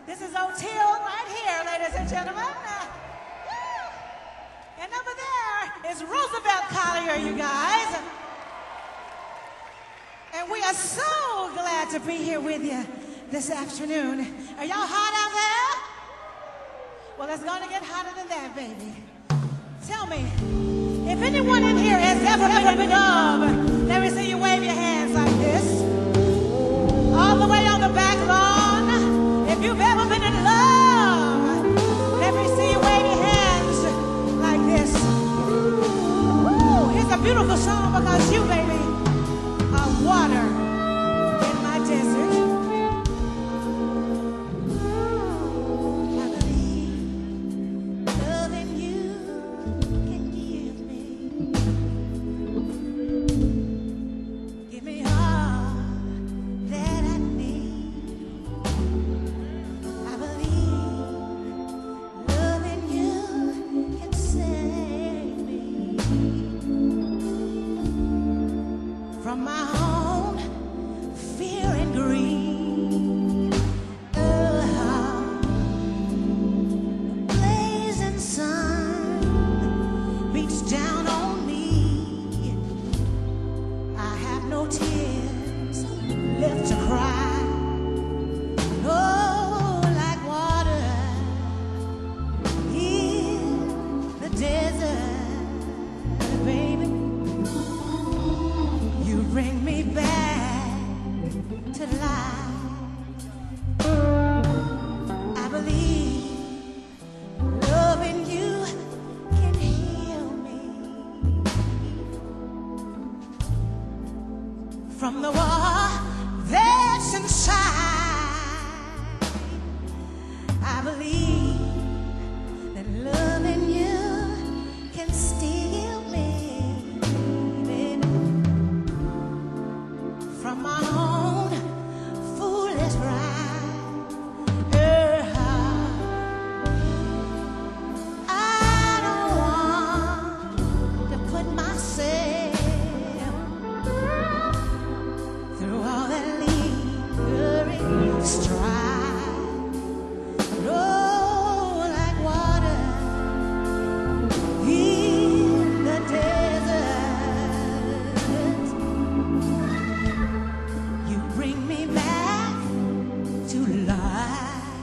This is O'Teal right here, ladies and gentlemen. And over there is Roosevelt Collier, you guys. And we are so glad to be here with you this afternoon. Are y'all hot out there? Well, it's going to get hotter than that, baby. Tell me, if anyone in here has ever been in love, let me see you wave your hands like this. All the way on the back lawn. If you've ever been in love, let me see you wave your hands like this. Woo, here's a beautiful song because you, baby, are water in my desert. From my own fear and greed, the blazing sun beats down on me. I have no tears left to cry. Oh, like water in the desert, baby. You bring me back to life. I believe loving you can heal me from the war that's inside. I believe that loving you can steal me, baby, from my own foolish pride. I don't want to put myself through all that lingering strife. Oh, like water in the desert. You bring me back to life.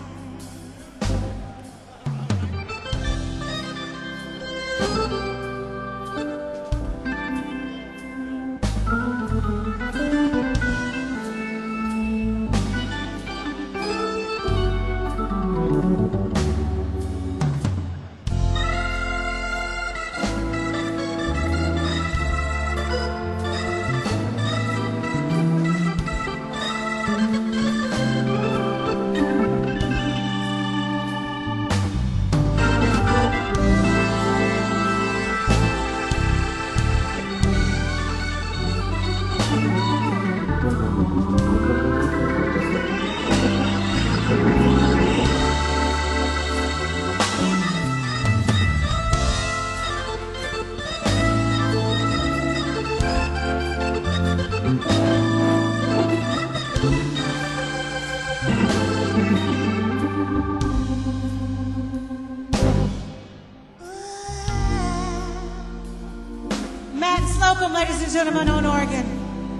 Matt Slocum, ladies and gentlemen, on organ.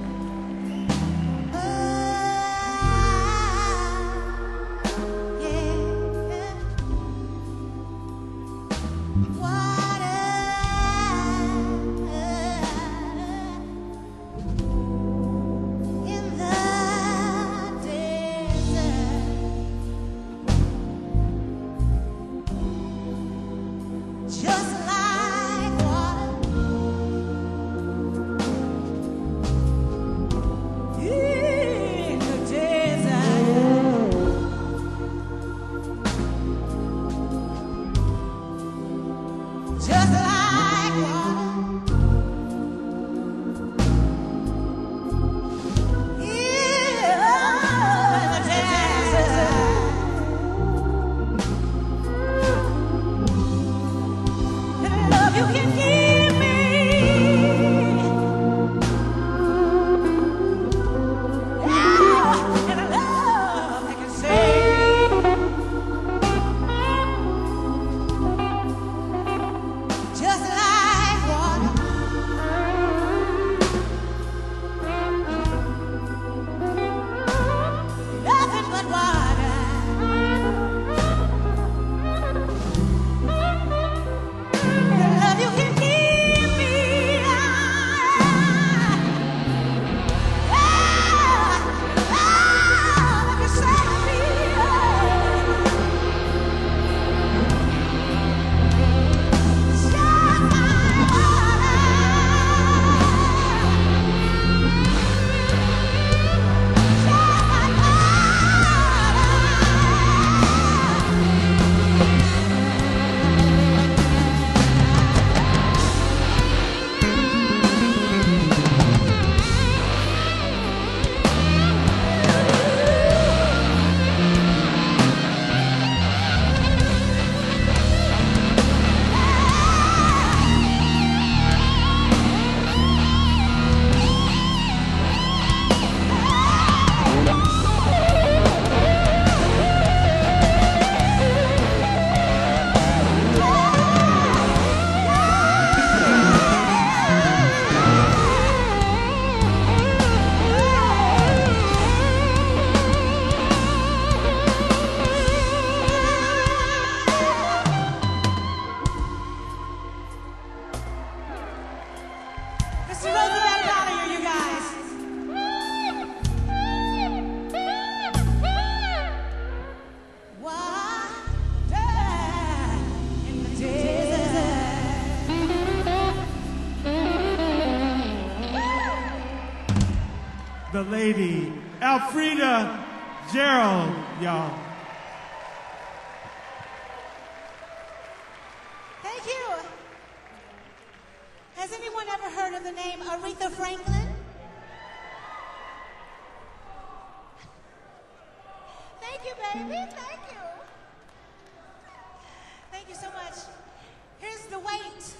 Just like the lady, Elfrida Gerald, y'all. Thank you. Has anyone ever heard of the name Aretha Franklin? Thank you, baby. Thank you. Thank you so much. Here's the weight.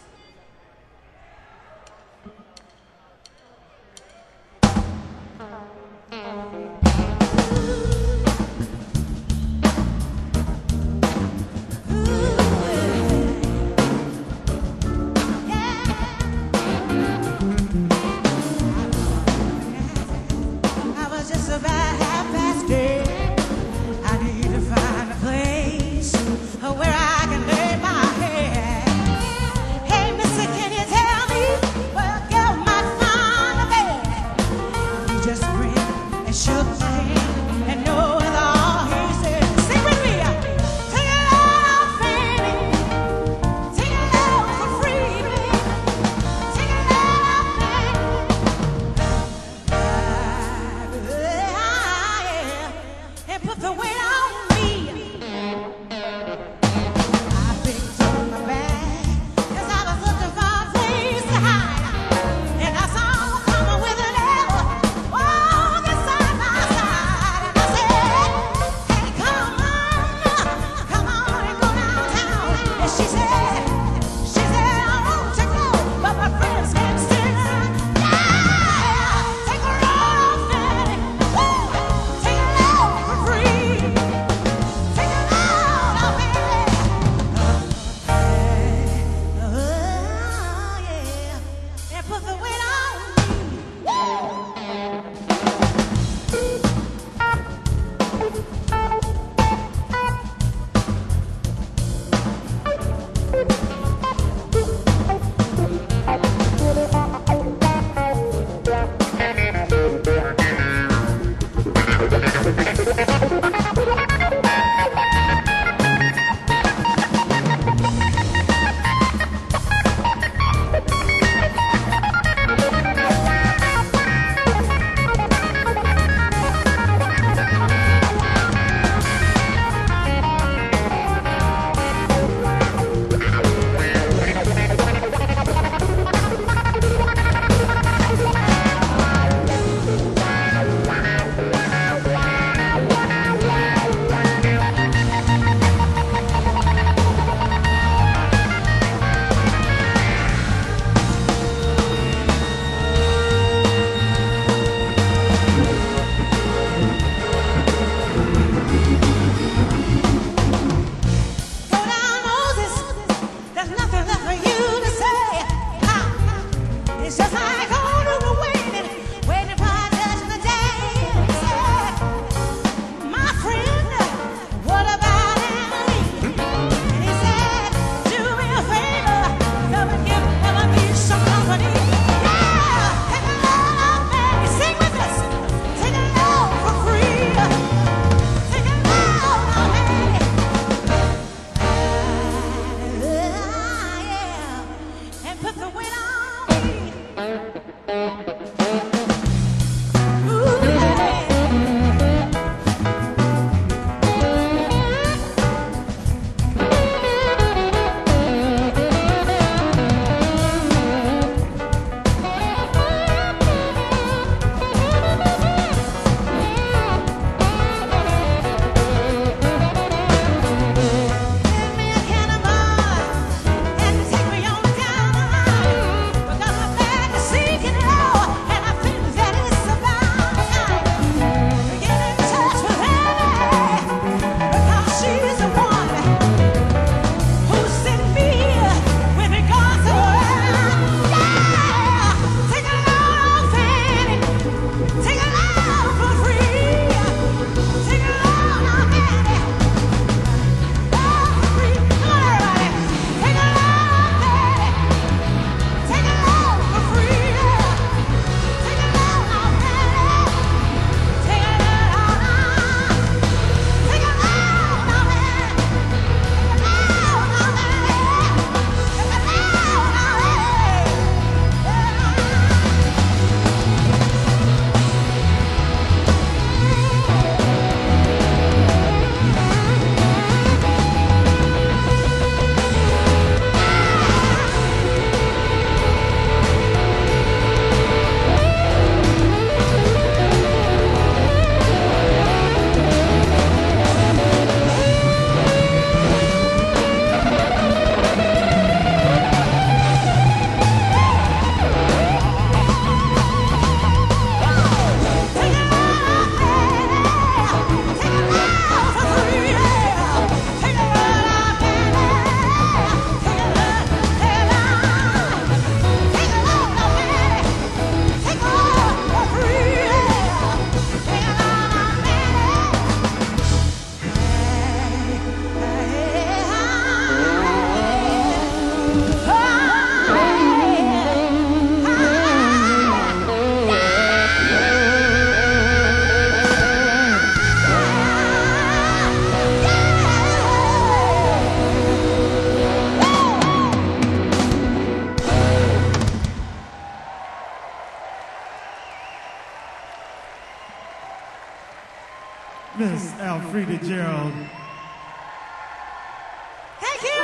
Thank you.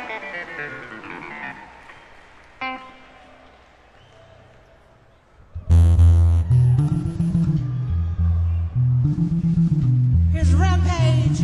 Here's Rampage.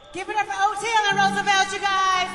Give it up for Oteil and Roosevelt, you guys.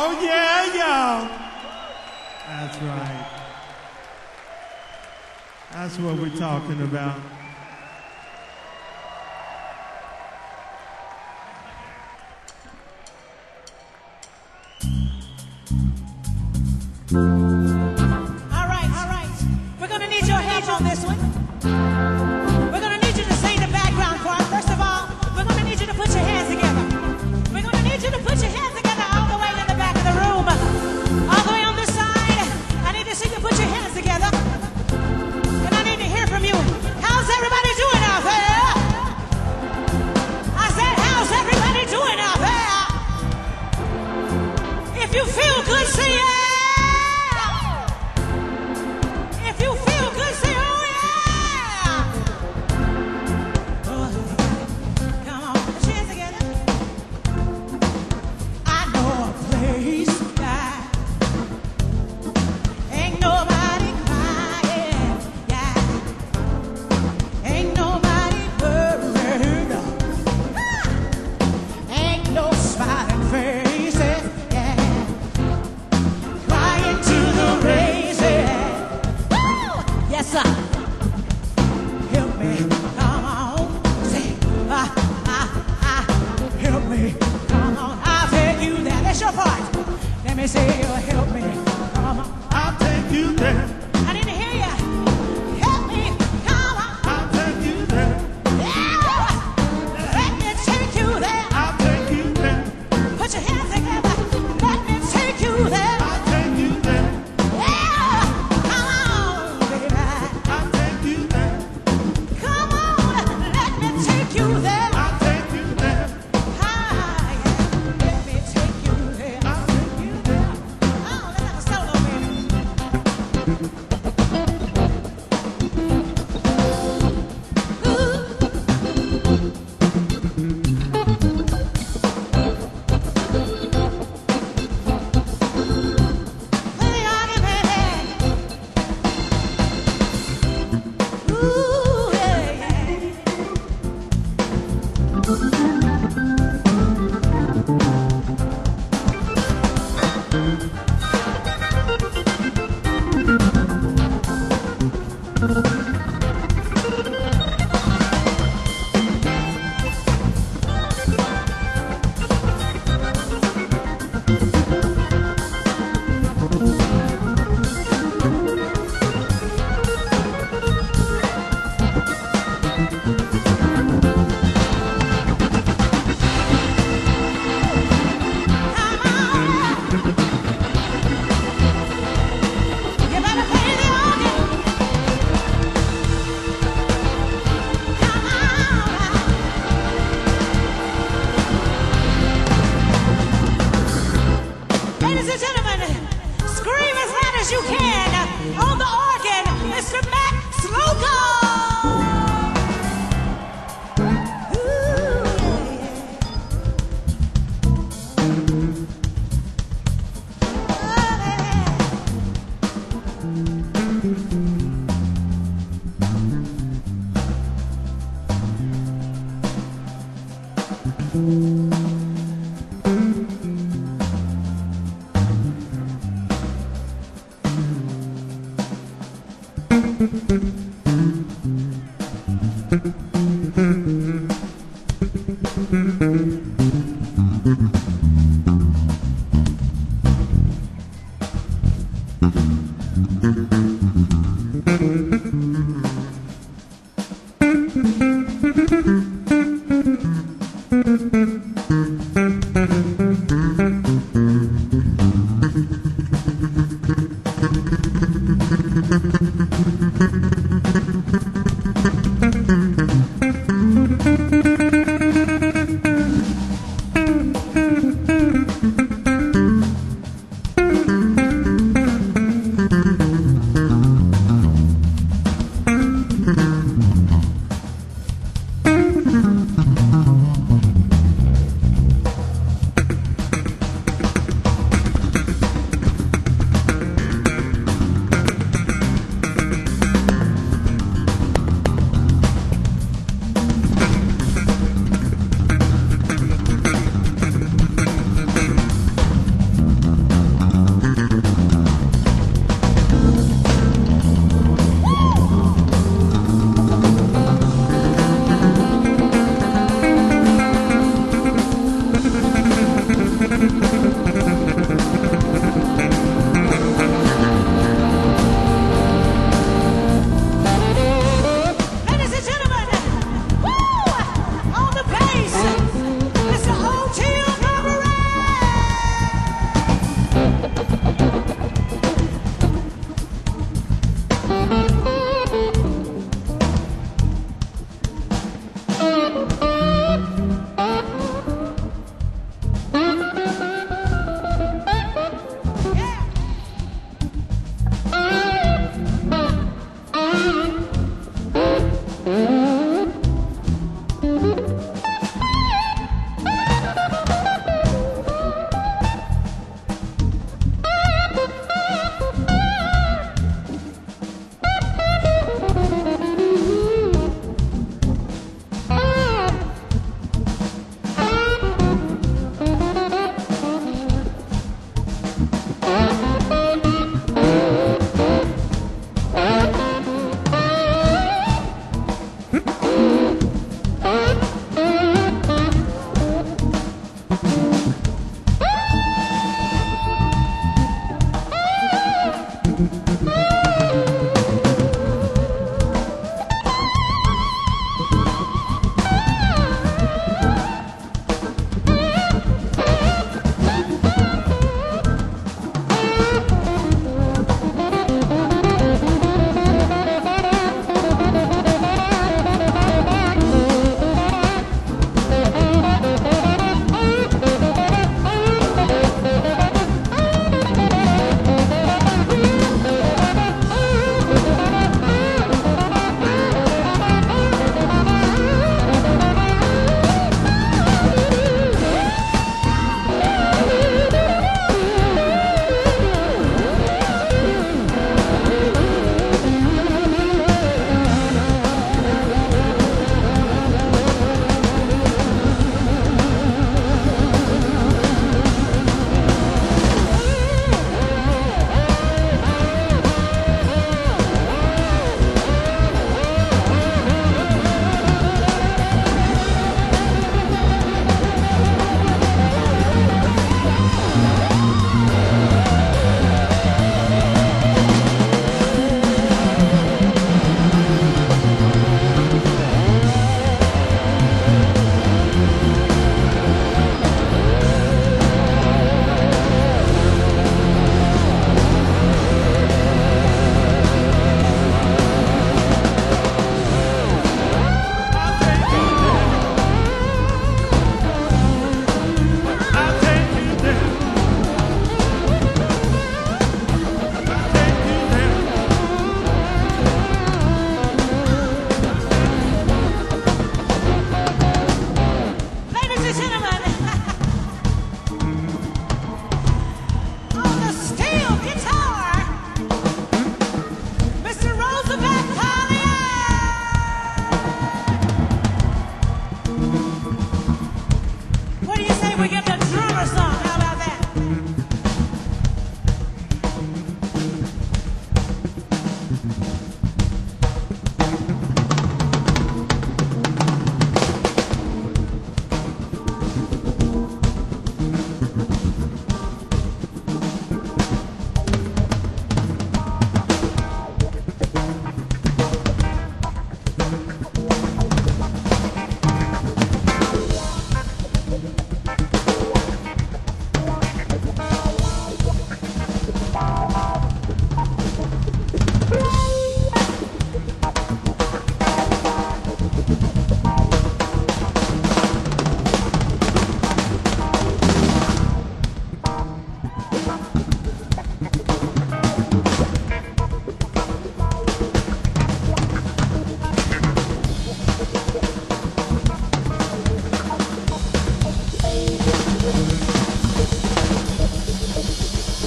Oh, yeah, y'all. That's right. That's what we're talking about. All right. We're going to need your help on this one. We're going to need you to sing the background part. First of all, we're going to need you to put your hands together. We're going to need you to put your hands together all the way in the back of the room. All the way on this side. I need to see you put your hands together. And I need to hear from you. How's everybody doing out there? I said, how's everybody doing out there? If you feel good, say yeah. If you feel good, say oh yeah. Oh, come on, put your hands together. I know a place that ain't nobody crying, yeah. Ain't nobody worried, ain't no smiling faces, yeah. Crying to the races. Yes, sir. Help me, come on. Say, help me, come on. I'll take you there. That's your part. Let me say, help me, come on. I'll take you there. I need to hear you. Help me, come on. I'll take you there. Yeah. Let me take you there. I'll take you there. Put your hands together. Let me take you there. I'll take you there. Yeah. Come on, baby. I'll take you there. Come on. Let me take you there. I'll take you there. Let me take you there. I'll take you there. Oh, let's have a solo, baby. Hey, on it, baby. Ooh, yeah, yeah. Come on. You better play the organ. Come on. Ladies and gentlemen, scream as loud as you can on the organ, Mr. Matt Slocum. Ooh,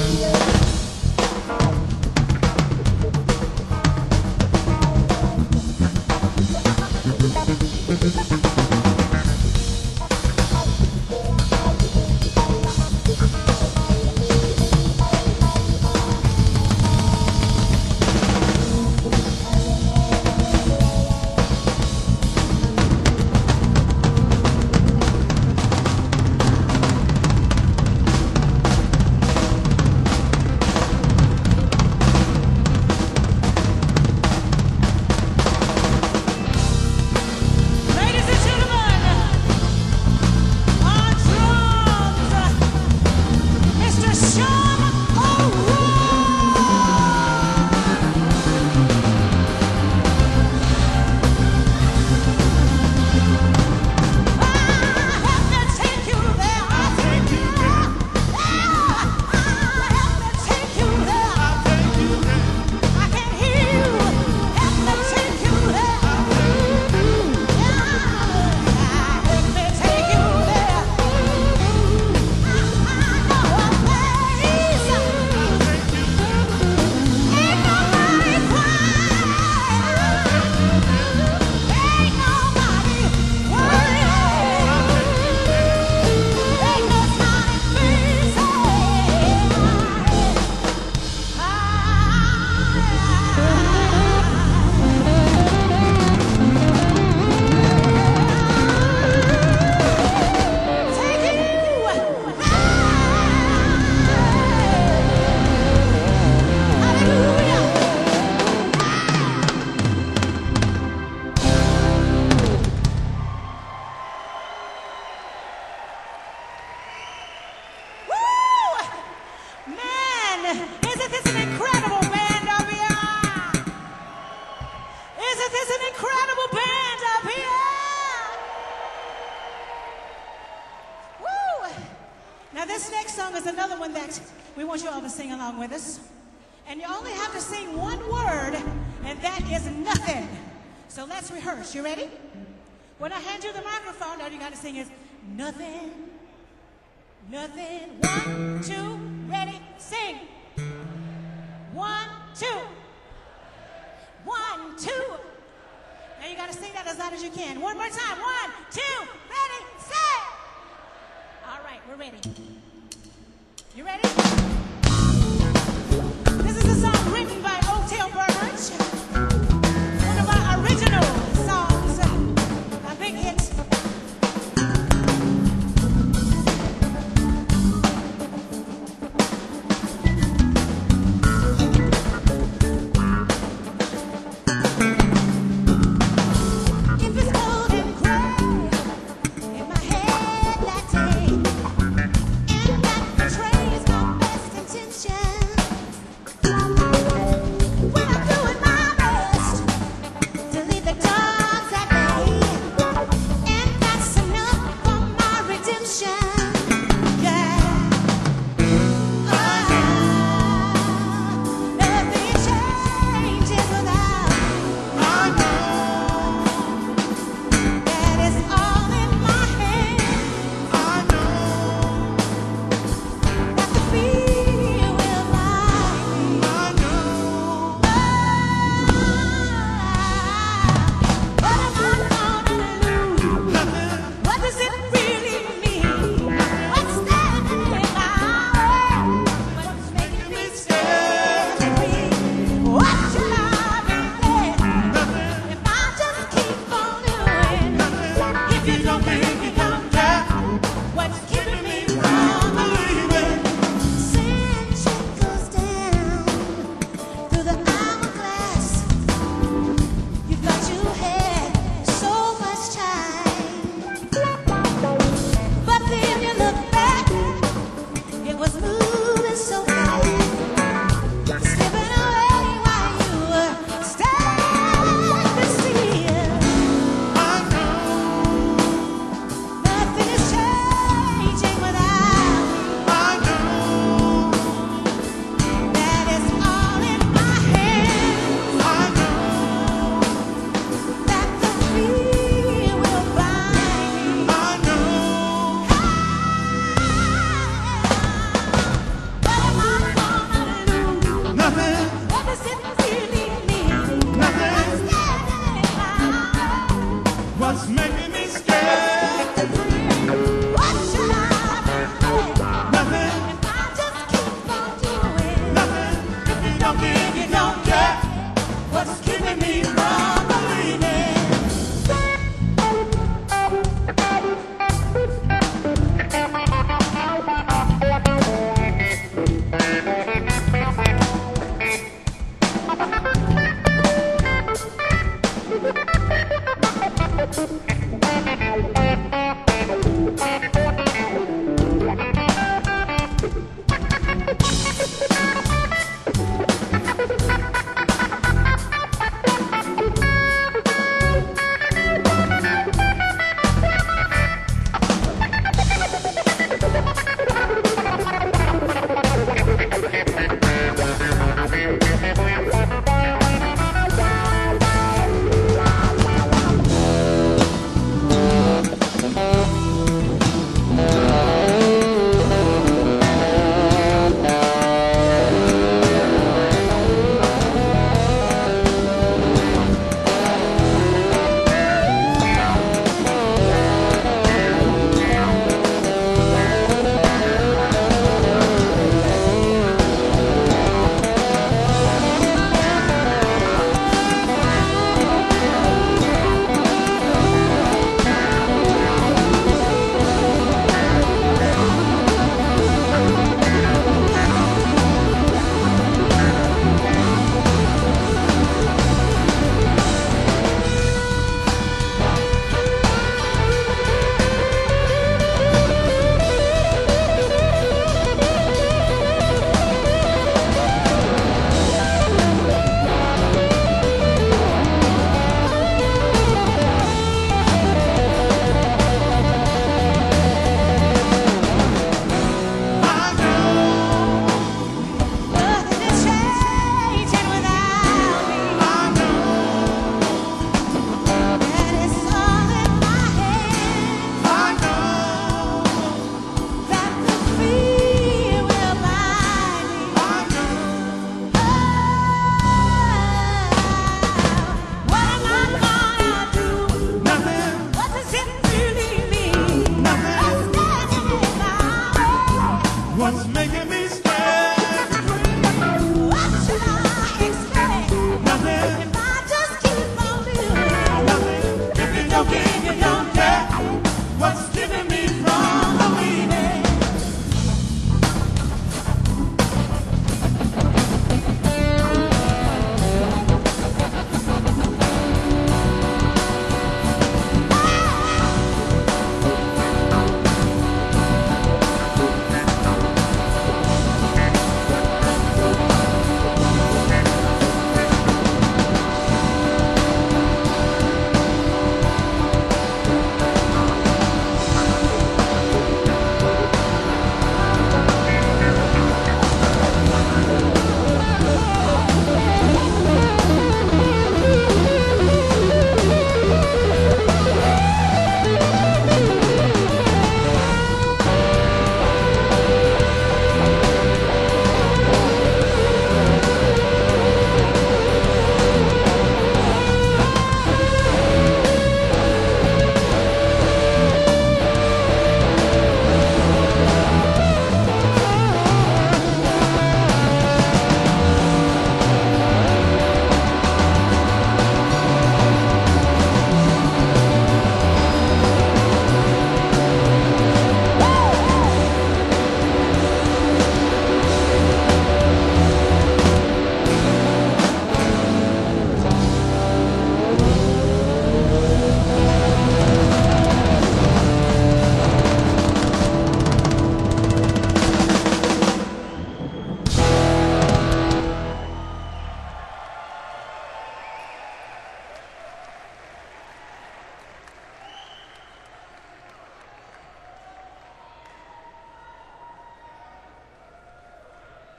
Isn't this an incredible band up here? Isn't this an incredible band up here? Woo! Now this next song is another one that we want you all to sing along with us. And you only have to sing one word, and that is nothing. So let's rehearse. You ready? When I hand you the microphone, all you got to sing is nothing, nothing. 1, 2, ready, sing. 1, 2. 1, 2. Now you got to sing that as loud as you can. One more time. 1, 2, ready, sing. All right, we're ready. You ready? This is a song written by Oaktail Burbridge. One of our original songs, a big hit. If it's cold and gray, in my head that day, and that the train is gone.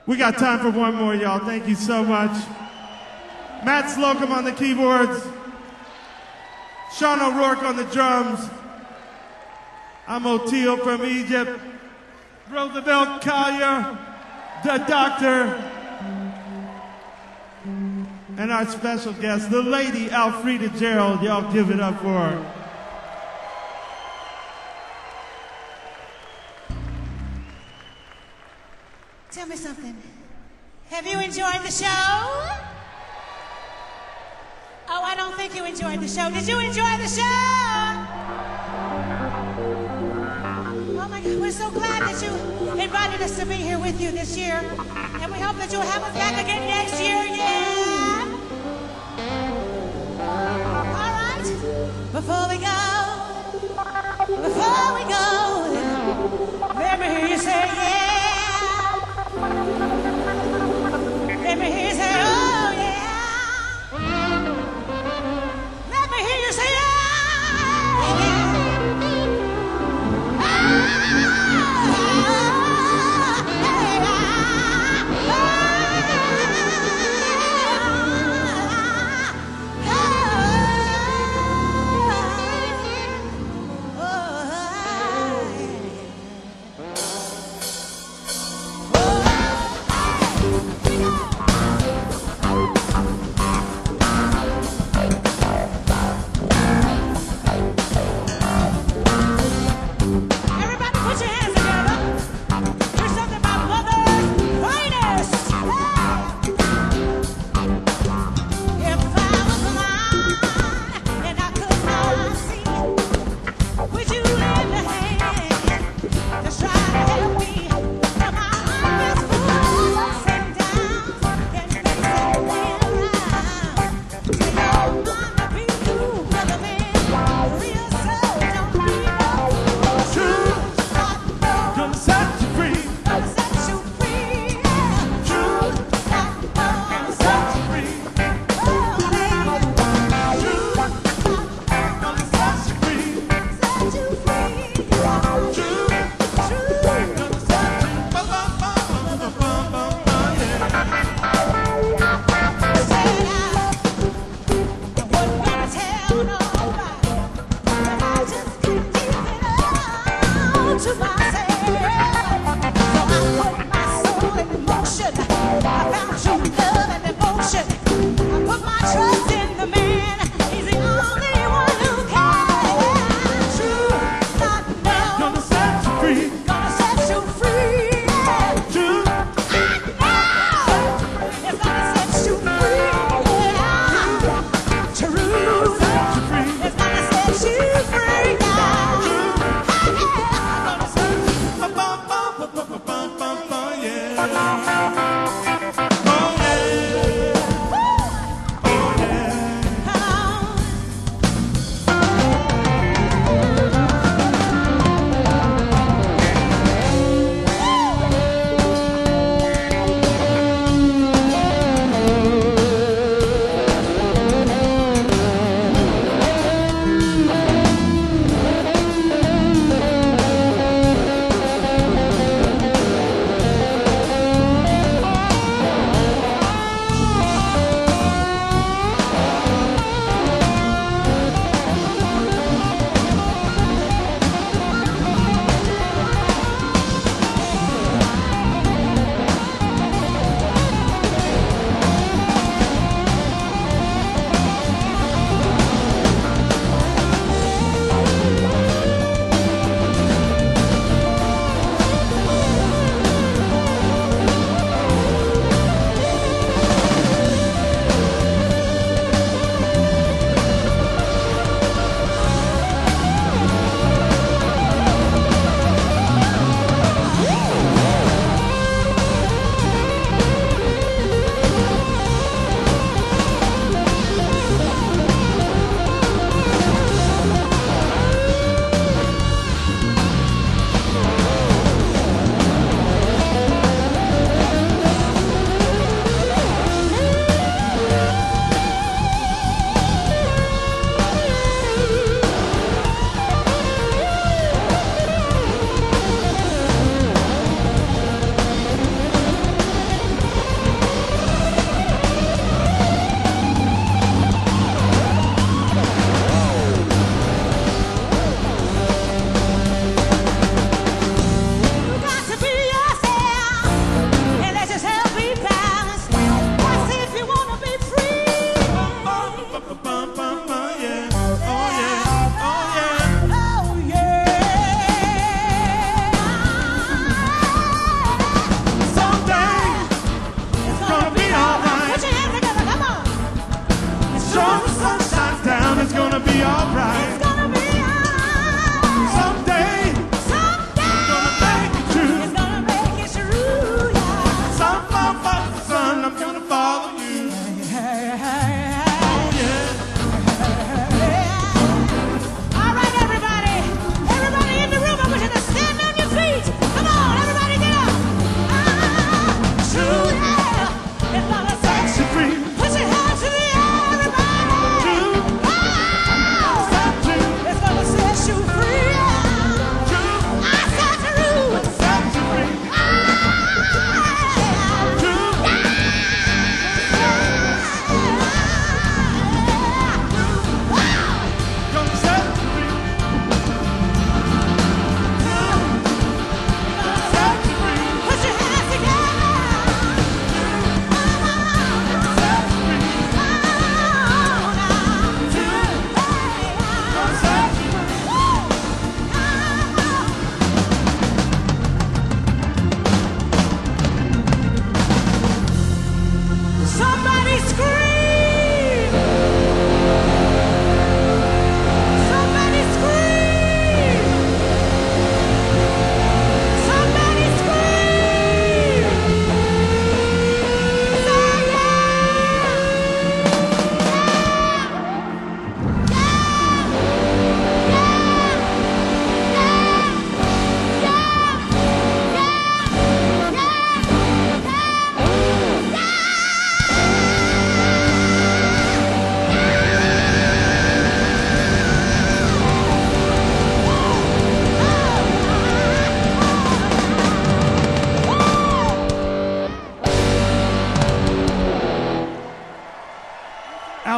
We got time for one more, y'all. Thank you so much. Matt Slocum on the keyboards. Sean O'Rourke on the drums. I'm Oteil from Egypt. Roosevelt Collier, the doctor. And our special guest, the lady Alfreda Gerald. Y'all give it up for her. Tell me something. Have you enjoyed the show? Oh, I don't think you enjoyed the show. Did you enjoy the show? Oh my God, we're so glad that you invited us to be here with you this year. And we hope that you'll have us back again next year, yeah? All right, before we go, let me hear you say yeah. Let me hear you say, oh yeah. Let me hear you say, oh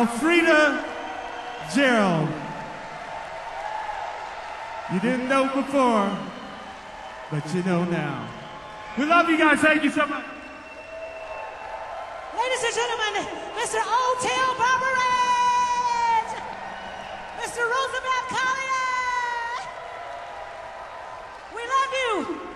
Alfreda Gerald. You didn't know before, but you know now. We love you guys. Thank you so much. Ladies and gentlemen, Mr. Otel Barberage, Mr. Roosevelt Collier. We love you.